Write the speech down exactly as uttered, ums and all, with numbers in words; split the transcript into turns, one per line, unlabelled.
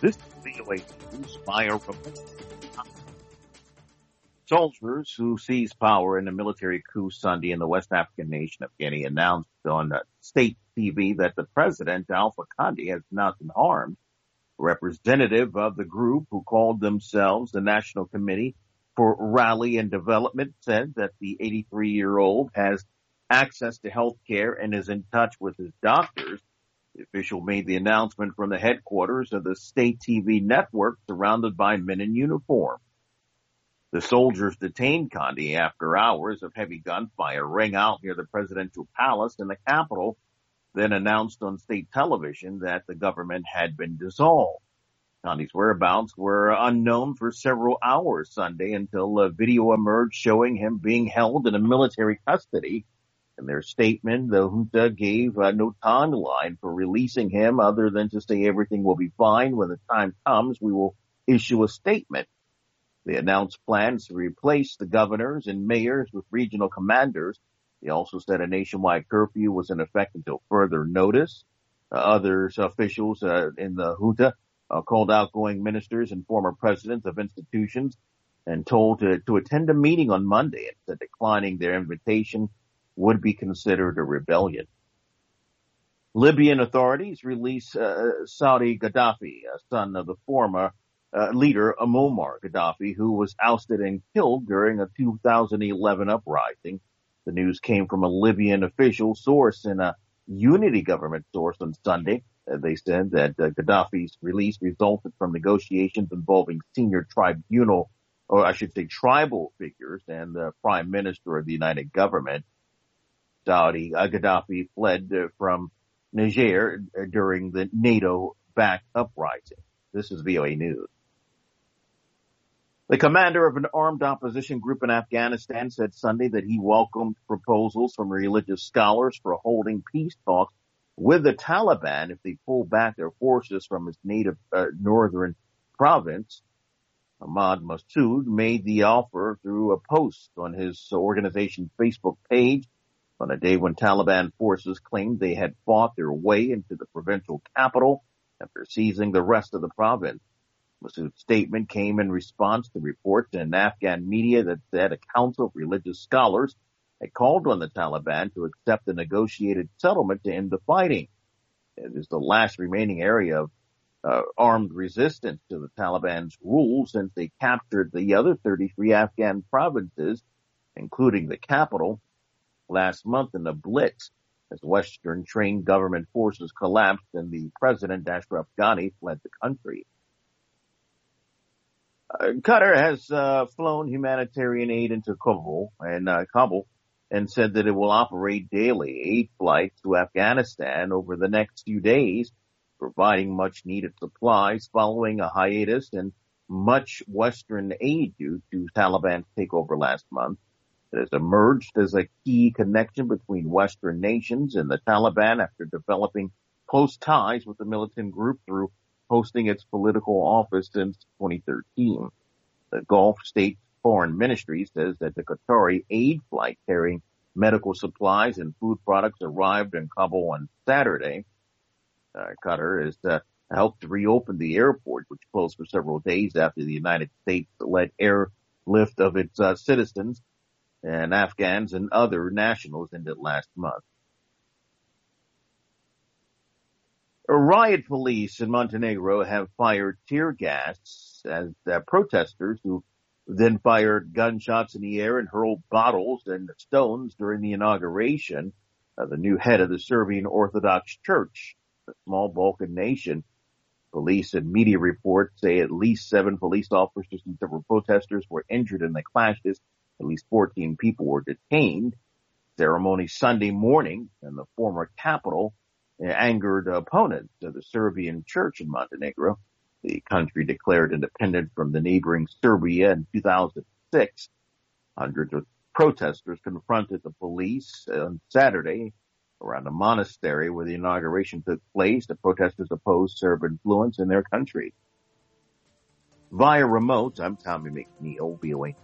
This is V O A News. Maya reports. Soldiers who seized power in a military coup Sunday in the West African nation of Guinea announced on uh, state T V that the president, Alpha Conde, has not been harmed. A representative of the group, who called themselves the National Committee for Rally and Development, said that the eighty-three-year-old has access to health care and is in touch with his doctors. The official made the announcement from the headquarters of the state T V network, surrounded by men in uniform. The soldiers detained Conde after hours of heavy gunfire rang out near the presidential palace in the capital, then announced on state television that the government had been dissolved. Conde's whereabouts were unknown for several hours Sunday until a video emerged showing him being held in a military custody. In their statement, the junta gave uh, no timeline for releasing him other than to say everything will be fine. When the time comes, we will issue a statement. They announced plans to replace the governors and mayors with regional commanders. They also said a nationwide curfew was in effect until further notice. Uh, others officials uh, in the junta uh, called outgoing ministers and former presidents of institutions and told to, to attend a meeting on Monday, and said declining their invitation would be considered a rebellion. Libyan authorities released uh, Saudi Gaddafi, a son of the former Uh, leader Muammar Gaddafi, who was ousted and killed during a two thousand eleven uprising. The news came from a Libyan official source and a unity government source on Sunday. Uh, they said that uh, Gaddafi's release resulted from negotiations involving senior tribunal, or I should say tribal figures, and the prime minister of the united government. Saudi uh, Gaddafi fled uh, from Niger uh, during the NATO-backed uprising. This is V O A News. The commander of an armed opposition group in Afghanistan said Sunday that he welcomed proposals from religious scholars for holding peace talks with the Taliban if they pull back their forces from its native uh, northern province. Ahmad Massoud made the offer through a post on his organization's Facebook page on a day when Taliban forces claimed they had fought their way into the provincial capital after seizing the rest of the province. Massoud's statement came in response to reports in Afghan media that said a council of religious scholars had called on the Taliban to accept a negotiated settlement to end the fighting. It is the last remaining area of uh, armed resistance to the Taliban's rule since they captured the other thirty-three Afghan provinces, including the capital, last month in a blitz as Western-trained government forces collapsed and the president, Ashraf Ghani, fled the country. Uh, Qatar has uh, flown humanitarian aid into Kabul and uh, Kabul and said that it will operate daily aid flights to Afghanistan over the next few days, providing much-needed supplies following a hiatus in much Western aid due to Taliban's takeover last month. It has emerged as a key connection between Western nations and the Taliban after developing close ties with the militant group through hosting its political office since twenty thirteen. The Gulf State Foreign Ministry says that the Qatari aid flight carrying medical supplies and food products arrived in Kabul on Saturday. Uh, Qatar has uh, helped reopen the airport, which closed for several days after the United States led airlift of its uh, citizens and Afghans and other nationals ended last month. Riot police in Montenegro have fired tear gas as uh, protesters who then fired gunshots in the air and hurled bottles and stones during the inauguration of the new head of the Serbian Orthodox Church, a small Balkan nation. Police and media reports say at least seven police officers and several protesters were injured in the clashes. At least fourteen people were detained. Ceremony Sunday morning in the former capital angered opponents of the Serbian church in Montenegro. The country declared independence from the neighboring Serbia in two thousand six. Hundreds of protesters confronted the police on Saturday around a monastery where the inauguration took place. The protesters opposed Serb influence in their country. Via remote, I'm Tommy McNeil, V O A.